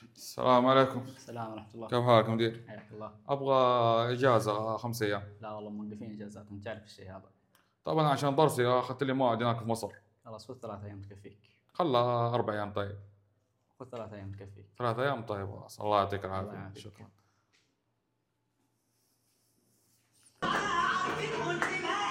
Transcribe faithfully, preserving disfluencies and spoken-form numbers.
السلام عليكم. السلام ورحمة الله. كيف حالك مدير؟ حياك الله. ابغى اجازه خمس ايام. لا والله موقفين اجازات، انت تعرف الشيء هذا. طبعا عشان درسي اخذت لي موعد هناك في مصر. خلاص خذ ثلاث ايام تكفيك. خلها اربع ايام. طيب خذ ثلاث ايام تكفيك. ثلاث ايام. طيب خلاص، الله يعطيك الله العافيه. يعافيك. شكرا.